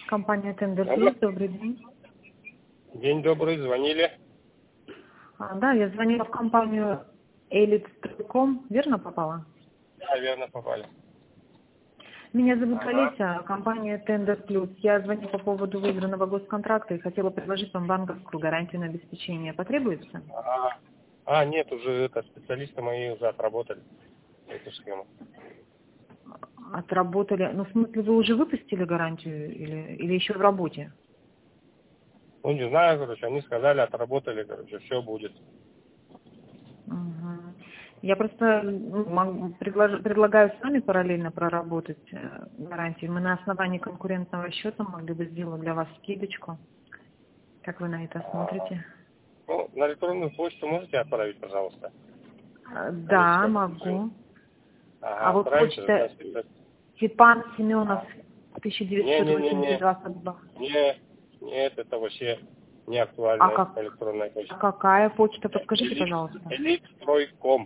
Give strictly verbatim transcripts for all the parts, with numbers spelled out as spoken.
Компания Tender Алло. Plus, добрый день. День добрый, звонили. А, да, я звонила в компанию элит точка ком, верно попала? Да, верно попали. Меня зовут Ага. Олеся, компания Tender Plus. Я звоню по поводу выигранного госконтракта и хотела предложить вам банковскую гарантию на обеспечение. Потребуется? Ага. А, нет, уже это специалисты мои уже отработали эту схему. Отработали. Ну, в смысле, вы уже выпустили гарантию или, или еще в работе? Ну, не знаю, короче, они сказали, отработали, короче, все будет. Мгм. Я просто ну, могу- предлож- предлагаю с вами параллельно проработать э, гарантию. Мы на основании конкурентного счета могли бы сделать для вас скидочку. Как вы на это смотрите? Ну, на электронную почту можете отправить, пожалуйста? Э, Да, Олеська, скажи. могу. А Ага, вот отправите, тогда почта специалист. Степан Семенов тысяча девятьсот восемьдесят Не-не-не-не. два собака. Не, нет, это вообще не А актуальная как? электронная А почта. какая почта? Подскажите, Элит, пожалуйста. элитстрой точка ком.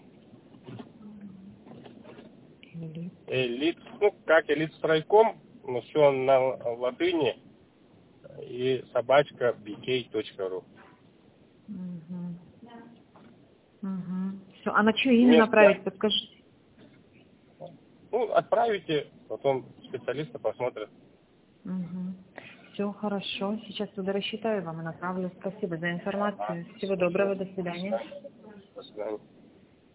Или- Элит, ну, как элитстройком, но все на латыни и собачка би кей точка ру. Мгм. Мгм. Все. А на чье имя Вместо, направить? Подскажите. ну, отправите, потом специалисты посмотрят. Все хорошо. Сейчас туда рассчитаю вам и направлю. Спасибо за Ага, информацию. Всего хорошо. доброго. До До свидания. свидания. До свидания.